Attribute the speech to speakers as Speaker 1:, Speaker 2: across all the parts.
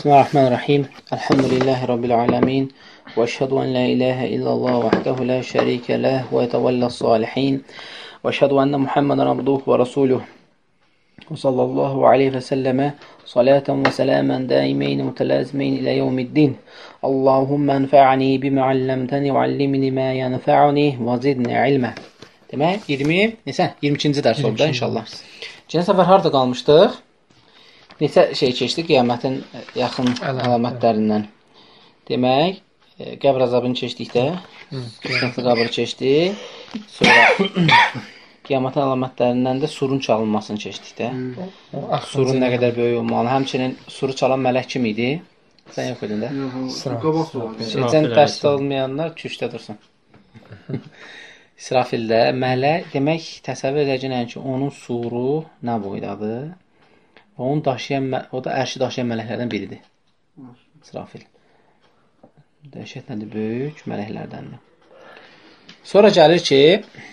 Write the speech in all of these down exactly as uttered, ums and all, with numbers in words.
Speaker 1: Bismillahirrahmanirrahim. Elhamdülillahi Rabbil alemin. Və əşhədu ən la ilahə illallah vəhdehu la şərikə ləh və yətəvəlləs salihin. Və əşhədu ənə Muhammedən abduhu və rasuluhu. Və sallallahu aleyhi və səlləmə salatan və səlamən daimeyni mütələzmeyn ilə yevmiddin. Allahümmə ənfa'ni bimə alləmtəni və allimni mə yənfa'uni və zidni ilmə. Demək, iyirmi, neçə? iyirmi ikinci dərs oldu da inşallah. Geçən səfər harada qalmışdıq? Neçə şey keçdi qiyamətin yaxın əlamətlərindən. Demək, qəbr azabını keçdikdə, fitnətli qəbri keçdi. Sonra qiyamətin əlamətlərindən də surun çalınmasını keçdikdə. Surun nə qədər böyük olmalı. Həmçinin suru çalan mələk kim idi? Sən yox idin də? Keçən dərsdə olmayanlar küçdə dursun. İsrafildə mələk, demək, təsəvvür edəcəyən ki, onun suru nə boydadır? Onu daşıyan, o da ərşi daşıyan mələklərdən biridir. İsrafil. Dəhşət nədir? Böyük mələklərdəndir. Sonra gəlir ki,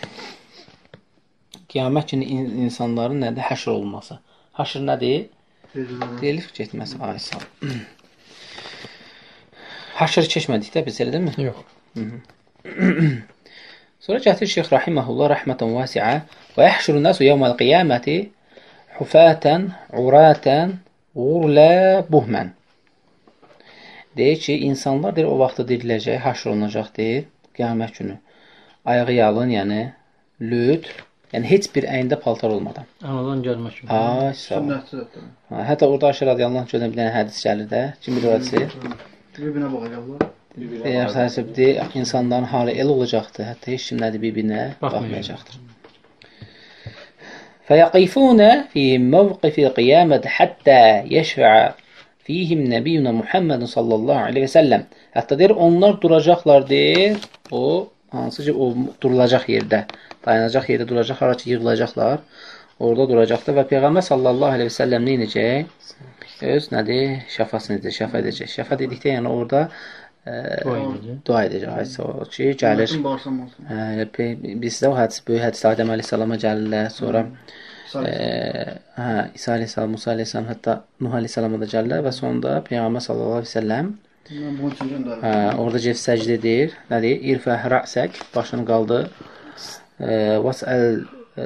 Speaker 1: qiyamət günü insanların nədir? Həşr olunması. Həşr nədir? Deyilir getməsi. Ay, sağ ol. Həşr keçmədik də biz, elə deyilmi?
Speaker 2: Yox.
Speaker 1: Sonra gətir Şeyx Rahiməhullah rəhmətən vəsiə və yəhşurun nəsu yevməl qiyaməti hufətən, urətən, uğurlə, buhmən. Deyir ki, insanlar deyir, o vaxtda diriləcək, haşr olunacaq deyir, qiyamət günü. Ayağı yalın, yəni, lüt, yəni heç bir əyində paltar olmadan.
Speaker 2: Anadan gəlmək kimi.
Speaker 1: Ay, sağ ol. Hətta orada Aşır radiyallahu anh gördən bir dənə hədis gəlir də. Kim bilir o hədisi?
Speaker 3: Bir-birinə baxacaqlar.
Speaker 1: Deyir, insanların halı el olacaqdır, hətta heç kim nədir bir-birinə baxmayacaqdır. فَيَقِفُونَ فِي مَوْقِفِ الْقِيَامَةِ حَتَّى يَشْفَعَ فِيهِمْ نَبِيُّنَا مُحَمَّدٌ sallallahu aleyhi və səlləm. Hətta deyir, onlar duracaqlar deyir, o, hansı ki, o durulacaq yerdə, dayanacaq yerdə duracaq, hara ki, yığılacaqlar, orada duracaqdır və Peyğəmbər sallallahu aleyhi və səlləm nə edəcək? Öz, nədir? Şəfasını edəcək, şəfa edəcək. Şəfa dedikdə, yəni orada dua edəcək. Hədisi o ki, gəlir. Bizdə o hədisi, böyük hədisi Adəm aleyhissalama gəlirlər, sonra İsa aleyhissalam, Musa aleyhissalam, hətta Nuh aleyhissalama da gəlirlər və sonunda Peyğəmbər sallallahu aleyhi və səlləm orada cef səcd edir. Nədir? İrfəh rə'sək, başını qaldır. Vəsəl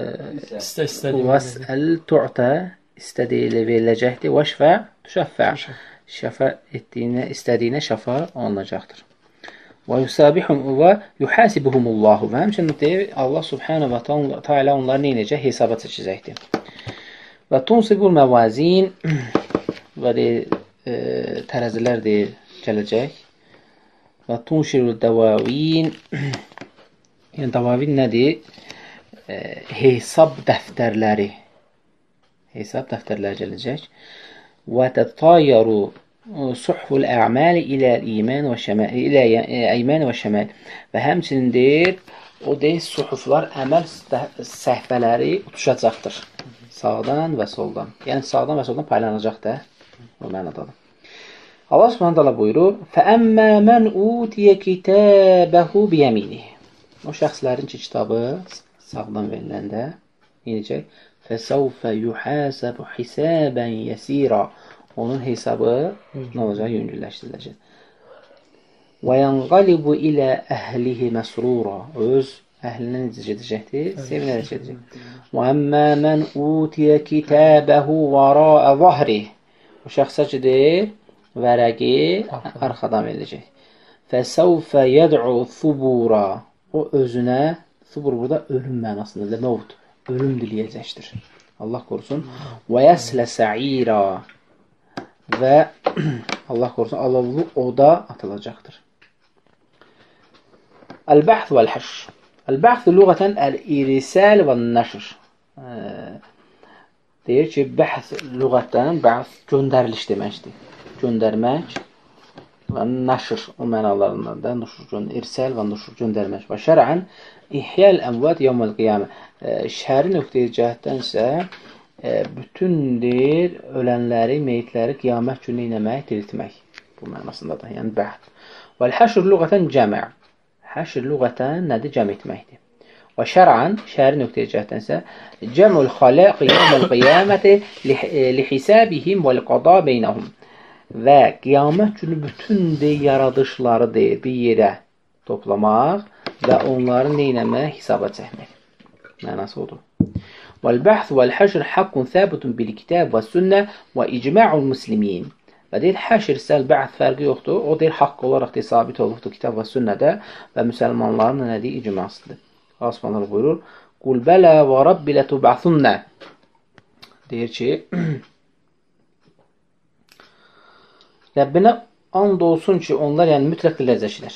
Speaker 1: Vəsəl tu'tə, istədiyi veriləcəkdir. Vəşfə tüşəffə, şəfa etdiyinə, istədiyinə şəfa olunacaqdır. Və yusabihum və yuhasibuhumullahu. Və həmçinin deyir, Allah subhanahu və teala onları neynəcək? Hesaba çəkəcəkdir. Və tunsibul məvazin və deyir, e, tərəzilər deyir, gələcək. Və tunşirul dəvavin. Yəni, dəvavin nədir? E, hesab dəftərləri. Hesab dəftərləri gələcək. Və tətayyaru suhful ə'məli ilə iman və şəməl, ilə iman və şəməl. Və həmçinin deyir, o deyir, suhuflar, əməl səhvələri uçacaqdır. Sağdan və soldan. Yəni, sağdan və soldan paylanacaq da. O mənadadır. Allah subhanahu ta'ala buyurur, فَأَمَّا مَنْ اُوْتِيَ كِتَابَهُ بِيَمِينِهِ. O şəxslərin ki, kitabı sağdan veriləndə, yenəcək, فَسَوْفَ يُحَاسَبُ حِسَابًا يَسِيرًا. Onun hesabı nə olacaq? Yüngülləşdiriləcək. وَيَنْقَلِبُ إِلَى أَهْلِهِ مَسْرُورًا. Öz əhlindən necə gedəcəkdir? Sevinərək gedəcək. وَأَمَّا مَنْ اُوْتِيَ كِتَابَهُ وَرَاءَ ظَهْرِهِ. O şəxsə ki, deyir, vərəqi arxadan veriləcək. فَسَوْفَ يَدْعُ ثُبُورًا. O özünə, thubur burada ölüm mənasındadır, məvd, ölüm diləyəcəkdir. Allah qorusun. وَيَسْلَ سَعِيرًا. Və Allah qorusun, alovlu oda atılacaqdır. Əl-bəxth vəl-həşr. Əl-bəxth lüğətən əl-irisəl və-nəşr. Deyir ki, bəxth lüğətdən bəxth göndəriliş deməkdir. Göndərmək və nəşr o mənalarından da irsəl və nüşr göndərmək. Və şərən İhyəl əmvət yevməl qiyamə. Şəri nöqtəyi cəhətdən isə bütün deyir, ölənləri, meyitləri qiyamət günü inəmək, diriltmək. Bu mənasındadır, yəni bəxth. Vəl-həşr lüğətən cəmə. Həşr lüğətən nədir? Cəm etməkdir. Və şərən, şəri nöqtəyi cəhətdən isə cəmül xaləq yevməl qiyaməti li hisabihim vəl qada beynəhum. və qiyamət günü bütün de yaradışları deyir bir yerə toplamaq və onları neynəmək? Hesaba çəkmək. Mənası odur. Vəl-bəhth vəl-həşr haqqun səbutun bil-kitab və sünnə və icma'ul muslimin. Və deyir, həşr, səl, bə'th fərqi yoxdur. O deyir, haqq olaraq deyir, sabit olubdur kitab və sünnədə və müsəlmanların nə deyir? İcmasıdır. Allah Subhanahu buyurur, Qul bələ və rabbi lətub'athunna. Deyir ki, Rəbbinə and olsun ki, onlar yəni mütləq diləcəklər.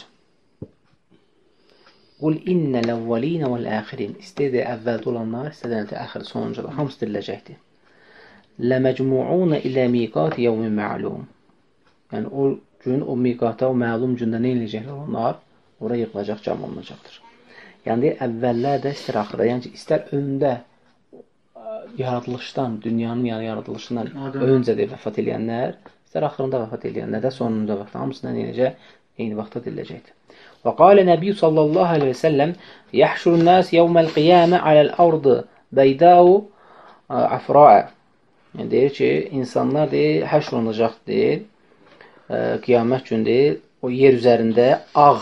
Speaker 1: Qul innəl əvvəlinə vəl-əxirin. İstədir əvvəldə olanlar, istədir əxir sonuncular. Hamısı diriləcəkdir. Ləməcmu'unə ilə miqati yevmin ma'lum. Yəni o gün, o miqata, o məlum gündə nə eləyəcəklər onlar? Oraya yıqılacaq, cəm olunacaqdır. Yəni deyir, əvvəllər də istər axırda. Yəni ki, istər öndə yaradılışdan, dünyanın yəni yaradılışından öncə də vəfat eləyənlər, istər axırında vəfat eləyənlər də sonunda vəfat. Hamısından eləyəcək, eyni vaxtda diriləcəkdir. Və qalə Nəbi sallallahu aleyhi və səlləm yəhşurun nəs yevməl qiyamə aləl ardı beydau afra'a. Yəni, deyir ki, insanlar deyir, həşr olunacaq deyir, e, qiyamət gün deyir, o yer üzərində ağ,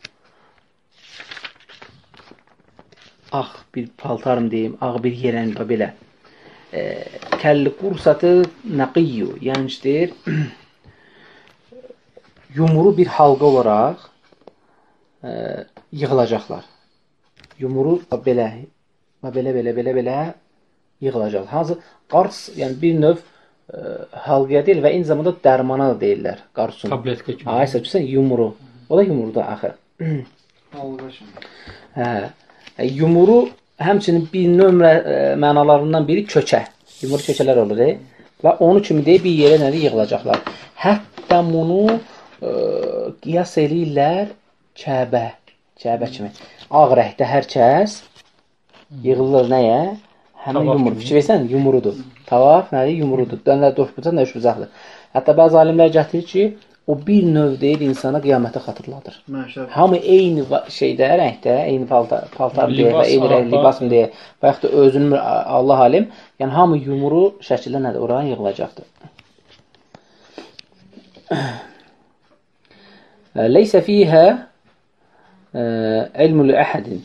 Speaker 1: ağ bir paltarım deyim, ağ bir yerən belə, e, kəlli qursatı nəqiyyu, yəni deyir, yumru bir halqa olaraq e, yığılacaqlar. Yumru belə, belə, belə, belə, belə yığılacaq. Hansı qars, yəni bir növ e, halqaya deyil və eyni zamanda dərmana da deyirlər qarsun.
Speaker 2: Tabletka kimi.
Speaker 1: Ay, səbçəsən yumru. O da yumrudur axı.
Speaker 3: Halqa kimi.
Speaker 1: Hə. Yumru həmçinin bir nömrə e, mənalarından biri köçə. Yumru köçələr olur, e? Və onu kimi deyib bir yerə nədir yığılacaqlar. Hətta bunu e, qiyas eləyirlər Kəbə. Kəbə kimi. Ağ rəngdə hər kəs yığılır nəyə? Həmin yumru. Fikir versən, yumrudur. Tavaf nədir? Yumrudur. Dönlər doşbucaq, nə üçbucaqdır. Hətta bəzi alimlər gətirir ki, o bir növ deyil insana qiyamətə xatırladır.
Speaker 3: Məşəb.
Speaker 1: Hamı eyni şeydə, rəngdə, eyni paltar, paltar deyə və eyni rəng libas mı deyə və yaxud da özünün Allah alim, yəni hamı yumru şəkildə nədir? Oraya yığılacaqdır. Leysə fiyhə ilmü li əhədin.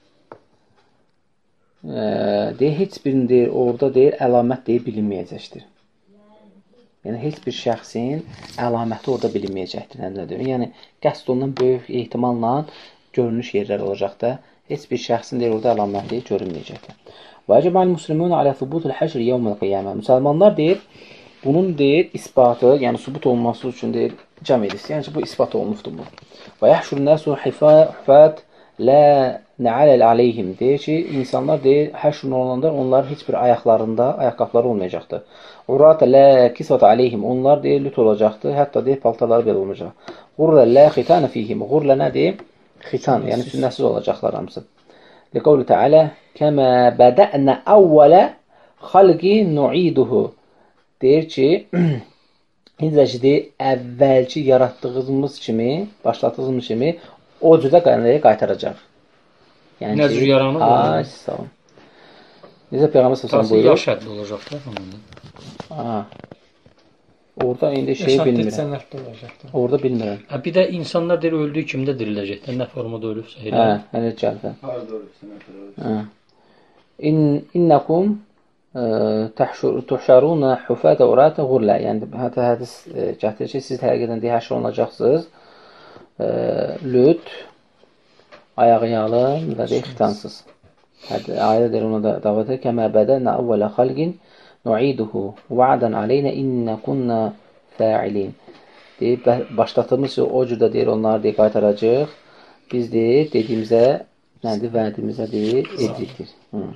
Speaker 1: Deyir, heç birinin deyir, orada deyir, əlamət deyir, bilinməyəcəkdir. Yəni, heç bir şəxsin əlaməti orada bilinməyəcəkdir. Yəni, qəsd ondan böyük ehtimalla görünüş yerlər olacaq da, heç bir şəxsin deyir, orada əlaməti görünməyəcəkdir. Və əcəbəl muslimun alə thubutul həşr yevməl qiyamə. Müsəlmanlar deyir, bunun deyir, isbatı, yəni sübut olması üçün deyir, cəm edirsə, yəni ki, bu isbat olunubdur bu. Və yəhşur nəsu hifat lə nə'aləl aleyhim. Deyir ki, insanlar deyir, həşrun olanda onlar heç bir ayaqlarında, ayaqqabları olmayacaqdır. Uratə lə kisvat aleyhim. Onlar deyir, lüt olacaqdır. Hətta deyir, paltaları belə olmayacaq. Qurlə lə xitanə fihim. Qurlə nə deyir? Xitan, yəni sünnəsiz olacaqlar hamısı. Liqavli Teala kəmə bədə'nə əvvələ xalqi nu'iduhu. Deyir ki, necə deyir, əvvəlki yaratdığımız kimi, başladığımız kimi o cüdə qaytaracaq.
Speaker 2: Yəni, nə cür yaranır?
Speaker 1: Ay, sağ olun. Necə Peyğəmbər sallallahu
Speaker 2: buyurur? Yaş həddi olacaq da sonunda.
Speaker 1: Aha. Orada indi şey bilmirəm. Orada bilmirəm.
Speaker 2: Hə, bir də insanlar deyir, öldüyü kimi də diriləcək. Nə formada ölübsə.
Speaker 1: Hə, hələ gəldi.
Speaker 3: Harada ölübsə, nə qədər ölübsə.
Speaker 1: Hə. İn, innəkum tuhşaruna hufətə urətə qurlə. Yəni, hətta hədis gətirir ki, siz həqiqətən deyir, həşr olunacaqsınız. Lüt, ayağı yalın və deyir, xitansız. Ayədə deyir, ona da davet edir. Kəmə bədənə əvvələ xalqin nu'iduhu va'dan aleynə innə kunnə fa'ilin. Deyir, başlatdığımız o cürdə deyir, onları deyir, qaytaracaq. Biz deyir, dediyimizə, nədir, vədimizə deyir, edikdir.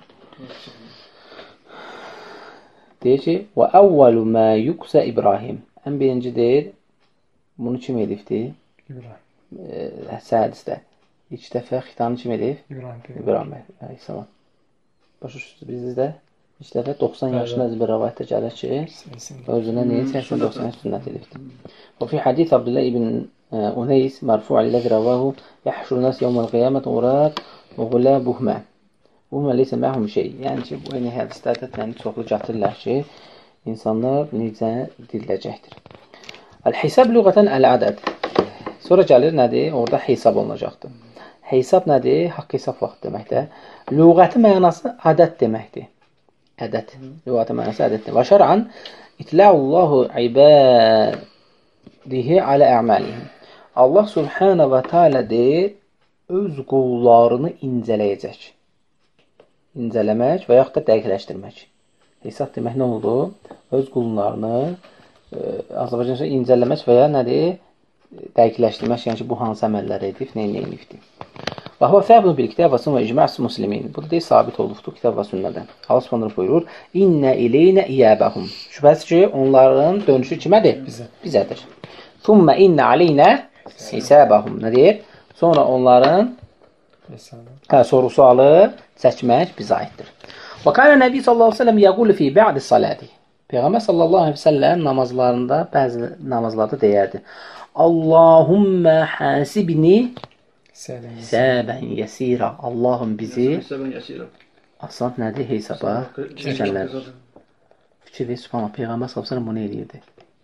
Speaker 1: Deyir ki, və əvvəlu mə yuqsə İbrahim. Ən birinci deyir, bunu kim edibdir?
Speaker 2: İbrahim.
Speaker 1: Sədisdə. İlk dəfə xitanı kim edib?
Speaker 2: İbrahim.
Speaker 1: İbrahim. Əleyhissalam. Başa düşdünüz, bizdə ilk dəfə doxsan yaşında bir rəvayətdə gəlir ki, özünə neyin səksən doxsan yaş sünnət edibdir. Və fi hadis Abdullah ibn Uneys mərfu'əlləzi rəvahu yəhşur nəs yevməl qiyamət urad və qulə buhmə. Buhmə leysə məhum şey. Yəni ki, bu eyni hədislərdə çoxlu gətirirlər ki, insanlar necə diriləcəkdir. El-hisab lüğətən el-adəd. Sonra gəlir nədir? Orada hesab olunacaqdır. Hesab nədir? Haqq hesab vaxtı deməkdir. Lüğəti mənası ədəd deməkdir. Ədəd. Lüğəti mənası ədəddir. Və şər'an itla'ullahu ibadihi alə ə'malihim. Allah subhanə və teala deyir, öz qullarını incələyəcək. İncələmək və yaxud da dəqiqləşdirmək. Hesab demək nə oldu? Öz qullarını Azərbaycanca incələmək və ya nədir? Dəqiqləşdirmək, yəni ki, bu hansı əməllər edib, nə edibdir. Və huvə fəbnu bil kitab və sünnə və icma'us muslimin. Bu da deyil, sabit olubdur kitab və sünnədən. Allah Subhanahu buyurur: "İnne ileynə iyabahum." Şübhəsiz ki, onların dönüşü kimədir? Bizə. Bizədir. "Thumma inne aleynə hisabahum." Nə deyir? Sonra onların hə, soru-sualı çəkmək bizə aiddir. Və kana Nəbi sallallahu əleyhi və səlləm yəqulu fi ba'di salati. Peyğəmbər sallallahu əleyhi və səlləm namazlarında, bəzi namazlarda deyərdi: "Allahumma hasibni hisaban yasira." Allahım bizi asan nədir? Hesaba çəkənlər. Fikir ver, subhanallah, Peyğəmbər sallallahu əleyhi və səlləm bunu eləyirdi.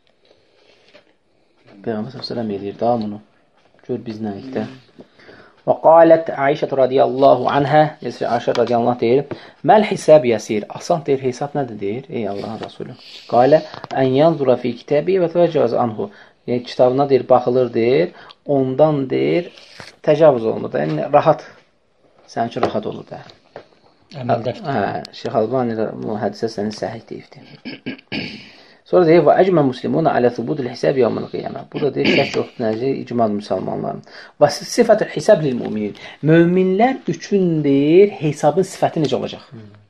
Speaker 1: Peyğəmbər sallallahu əleyhi və səlləm eləyirdi bunu. Gör biz nəyikdə. Və qalət Ayşə radiyallahu anhə, Ayşə radiyallahu anh deyir, məl hisab yasir, asan deyir, hesab nədir deyir, ey Allahın Rasulü. Qalə, ən yanzura fi kitabi və təcavüz anhu, yəni kitabına deyir, baxılır deyir, ondan deyir, təcavüz olunur da, yəni rahat, sənin üçün rahat olur da.
Speaker 2: Əməldəfdir.
Speaker 1: Hə, Şeyx Albani bu hədisə sənin səhih deyibdir. Sonra deyir, və əcmə muslimuna alə thubudul hisab yevmil qiyamə. Bu da deyir, şək yoxdur nəzir, icmal müsəlmanların. Və sifətül hisab lil müminin. Möminlər üçün deyir, hesabın sifəti necə olacaq?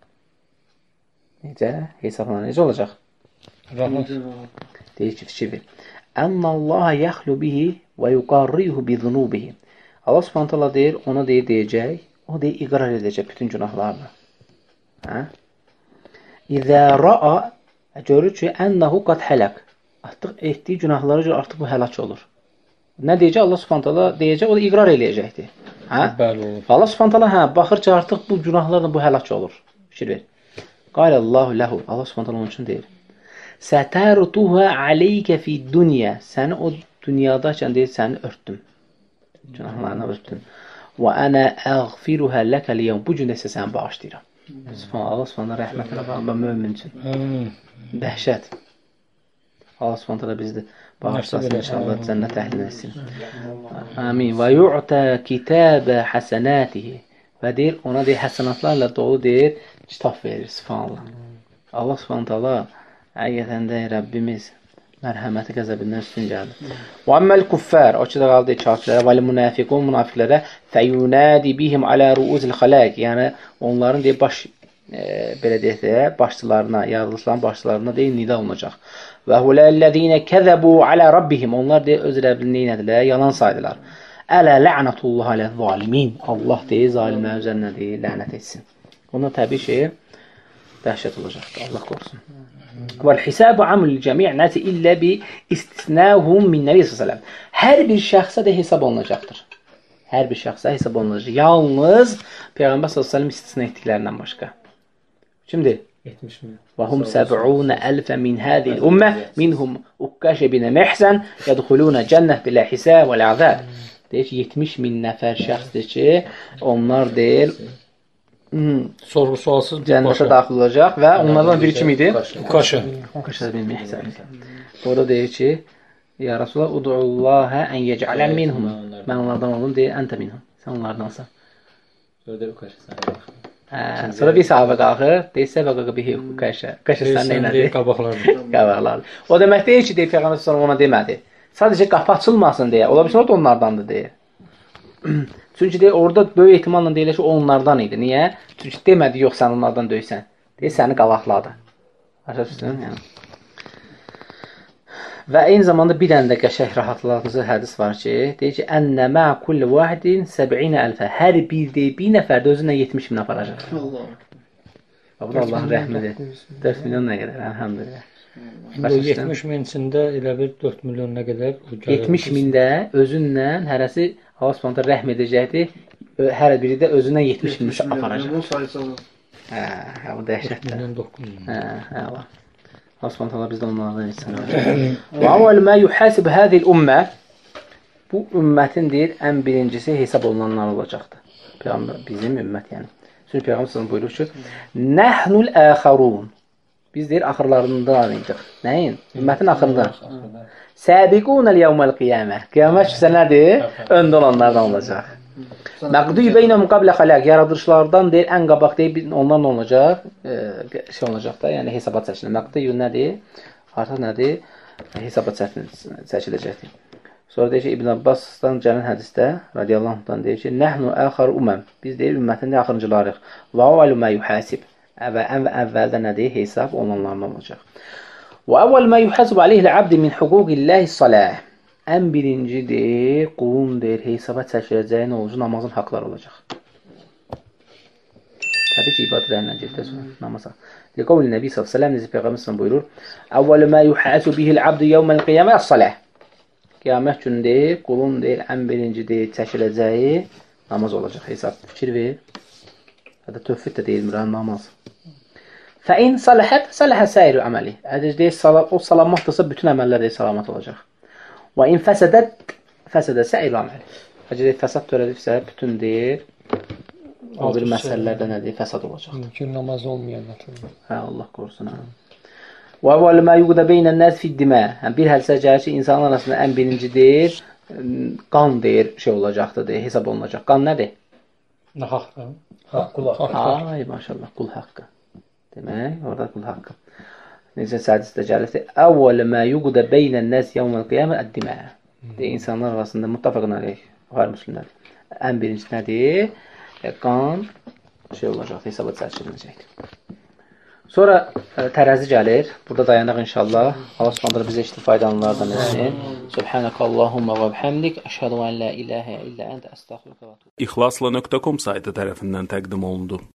Speaker 1: Necə? Hesabla necə olacaq?
Speaker 2: Rahat.
Speaker 1: Deyir ki, fikir ver. Əmmə Allah yaxlu bihi və yuqarrihu bi zunubihi. Allah subhanət Allah deyir, ona deyir, deyəcək, o deyir, iqrar edəcək bütün günahlarını. Hə? İzə ra'a görür ki, ənəhu qad hələk. Artıq etdiyi günahlara görə artıq bu həlak olur. Nə deyəcək? Allah subhanət Allah deyəcək, o da iqrar eləyəcəkdir. Hə?
Speaker 2: Bəli olur.
Speaker 1: Allah subhanət Allah hə, baxır ki, artıq bu günahlarla bu həlak olur. Fikir ver. Qaləallahu ləhu. Allah subhanət Allah onun üçün deyir. Sətərutuhə aleykə fi dünya. Səni o dünyadakən deyir, səni örtdüm. Günahlarına örtdüm. Və ənə əğfiruhə ləkə liyəm. Bu gün də isə səni bağışlayıram. Subhanallah, Allah subhanallah rəhmətlə bağlı mömin üçün. Dəhşət. Allah subhanallah bizdə bağışlasın inşallah, cənnət əhlin etsin. Amin. Və yu'tə kitəbə həsənətihi. Və deyir, ona deyir, həsənatlarla dolu deyir, kitab verir, subhanallah. Allah subhanallah, həqiqətən də Rəbbimiz mərhəməti qəzəbindən üstün gəldi. Və əmməl kuffər, o ki də qaldı kafirlərə, və münafiqun münafiqlərə fəyunədi bihim alə ruuzil xaləq, yəni onların deyir, baş, e, belə deyək də, başçılarına, yaradılışların başçılarına deyir, nida olunacaq. Və huləllədinə kəzəbu alə rabbihim, onlar deyir, öz Rəbbini neynədilər, yalan saydılar. Ələ lə'nətullah alə zalimin, Allah deyir, zalimlər üzərinə deyir, lənət etsin. Ona təbii şey, dəhşət olacaqdır, Allah qorusun. Vəl-hisabu amul cəmi' nəsi illə bi istisnahum min Nəbi sallallahu əleyhi və səlləm. Hər bir şəxsə də hesab olunacaqdır. Hər bir şəxsə hesab olunacaq. Yalnız Peyğəmbər sallallahu əleyhi və səlləm istisna etdiklərindən başqa. Kimdir?
Speaker 2: yetmiş min.
Speaker 1: Və hum səb'un əlfə min hədil ümmə minhum Ukkaşə bin Məhsən yədxuluna cənnət bilə hisab vəl əzab. Deyir ki, yetmiş min nəfər şəxsdir ki, onlar deyir,
Speaker 2: sorğu-sualsız
Speaker 1: cənnətə daxil olacaq və onlardan biri kim idi?
Speaker 2: Ukkaşə.
Speaker 1: Ukkaşə bin Məhsən. Orada deyir ki, ya Rasulullah, udu'ullahə ən yec'alən minhum. Mən onlardan oldum, deyir, əntə minhum. Sən onlardansan.
Speaker 3: Sonra deyir, Ukkaşə sən qalxır.
Speaker 1: Sonra bir sahabə qalxır, deyir, səbəqə bihi Ukkaşə. Ukkaşə sən neynədir?
Speaker 2: Qabaqlardır.
Speaker 1: Qabaqlardır. O demək deyir ki, deyir, Peyğəmbər sonra ona demədi. Sadəcə qapı açılmasın deyə. Ola bilsin, o da onlardandır deyir. Çünki deyir, orada böyük ehtimalla deyilir ki, o onlardan idi. Niyə? Çünki demədi, yox, sən onlardan döysən. Deyir, səni qalaqladı. Başa düşdün? Yəni. Və eyni zamanda bir dənə də qəşəng rahatlıqlı hədis var ki, deyir ki, ənnə mə kulli vahidin səb'inə əlfə. Hər bir deyir, bir nəfər də özünə yetmiş min aparacaq.
Speaker 3: Allah.
Speaker 1: Bu da Allahın rəhmədir. dörd milyon nə qədər, əlhəmdülillah.
Speaker 2: yetmiş min içində elə bir dörd milyon nə qədər?
Speaker 1: yetmiş mində özünlə hərəsi Allah Subhanahu rəhm edəcəkdir. Hər biri də özünə yetmiş min aparacaq.
Speaker 3: Bu sayısı olur.
Speaker 1: Hə, hə, bu dəhşətdir.
Speaker 2: milyon doqquz min.
Speaker 1: Hə, hə, Allah. Allah Subhanahu taala bizdən onlardan etsin. Və avval ma yuhasib hadhihi al-ummə, bu ümmətin deyir ən birincisi hesab olunanlar olacaqdır. Peyğəmbər bizim ümmət yəni. Çünki Peyğəmbər sallallahu buyurur ki: "Nəhnul axirun." Biz deyir axırlarındanıq. Nəyin? Ümmətin axırında. Sabiqun el-yawmal qiyamah. Qiyamət günü nədir? Öndə olanlardan olacaq. Məqdi beynəhum qabla xalaq, yaradılışlardan deyir ən qabaq deyir onlarla olacaq, e, şey olacaq da, yəni hesabat çəkilir. Məqdi nədir? Artıq nədir? Hesabat çəkiləcəkdir. Sonra deyir ki, İbn Abbasdan gələn hədisdə radiyallahu anhdan deyir ki, "Nəhnu axir umam." Biz deyir ümmətin də axırıncılarıq. Və avvalu ma yuhasib. Və ən əvvəldə nədir? Hesab olanlarla olacaq. Və avval ma yuhasib alayhi al-abd min huquqillahi salah. Ən birincidir, qulun deyir, hesaba çəkiləcəyi nə olacaq? Namazın haqları olacaq. Təbii ki, ibadətlərlə gedəcək sonra namaza. Liqavli Nəbi sallallahu əleyhi və səlləm necə Peyğəmbər sallallahu buyurur: "Əvvəl ma yuhasu bihi al-abd yawm al-qiyamah as-salah." Qiyamət günü deyir, qulun deyir, ən birinci deyir, çəkiləcəyi namaz olacaq. Hesab fikir ver. Hətta tövhid də deyilmir, namaz. Fəin salahat salaha sairu amali. Əgər deyir, o salamatdırsa bütün əməllər deyir, salamat olacaq. Və in fəsədət fəsədə sairu amali. Əgər deyir, fəsad törədirsə, bütün deyir, o bir məsələlərdə nə deyir, fəsad olacaq.
Speaker 2: Mümkün namaz olmayanlar.
Speaker 1: Hə, Allah qorusun. Və avval ma yuqda beynən nas fi dimə. Bir hədisə gəlir ki, insanlar arasında ən birinci deyir, qan deyir, şey olacaqdır, deyir, hesab olunacaq. Qan nədir?
Speaker 2: Nahaqdır. Haqq, qul haqqı.
Speaker 1: Ay, maşallah, qul haqqı. Demək, orada qul haqqı. Necə hədisdə gəlir ki, əvvəl ma yuqda beynən nas yawmal qiyamah ad-dimə. Deyir, insanlar arasında muttafaqun aleyh, Buxari Müslimlər. Ən birinci nədir? Qan şey olacaq, hesaba çəkiləcəkdir. Sonra ə, tərəzi gəlir. Burada dayanaq inşallah. Allah Subhanahu bizə işti faydalanlardan etsin. Subhanakallahumma və bihamdik, əşhadu an la ilaha illa ente, estağfiruka və etûbu.
Speaker 4: İxlasla nöqtə com saytı tərəfindən təqdim olundu.